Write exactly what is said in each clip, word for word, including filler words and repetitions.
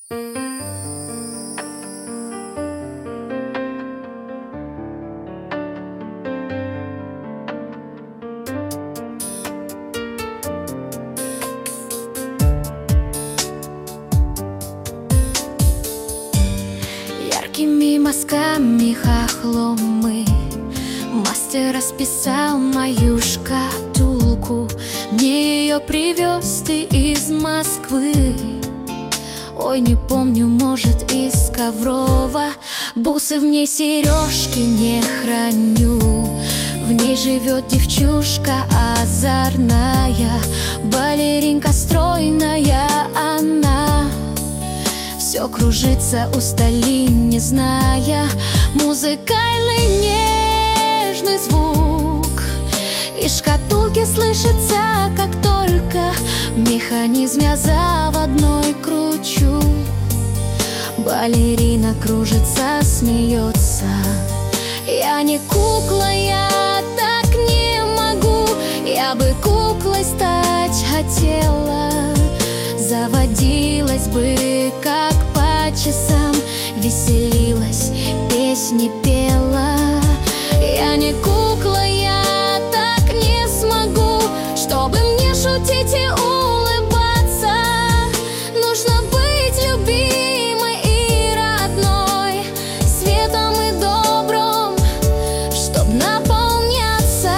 Яркими мазками хохломы мастер расписал мою шкатулку. Мне ее привез ты из Москвы. Ой, не помню, может, из Коврова. Бусы в ней, сережки не храню. В ней живет девчушка озорная, балеринка стройная она. Все кружится у стали, не зная музыкальный нежный звук. Из шкатулки слышится, как только в механизме заводной кручу. Балерина кружится, смеется. Я не кукла, я так не могу. Я бы куклой стать хотела. Заводилась бы, как по часам, веселилась, песни пела. Я не кукла, я так не смогу. Чтобы мне шутить и улыбаться, нужно быть любимой и родной, светом и добром, чтоб наполняться.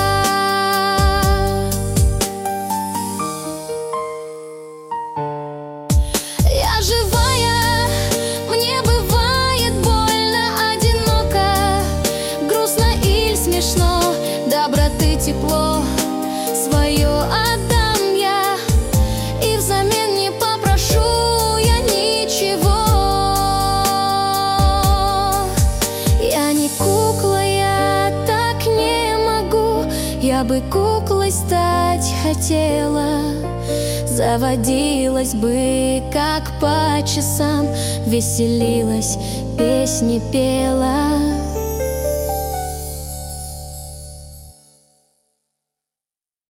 Я живая, мне бывает больно, одиноко, грустно или смешно. Доброты, тепло свое отдам я, и взамен не попрошу я ничего. Я не кукла, я так не могу. Я бы куклой стать хотела. Заводилась бы, как по часам, веселилась, песни пела.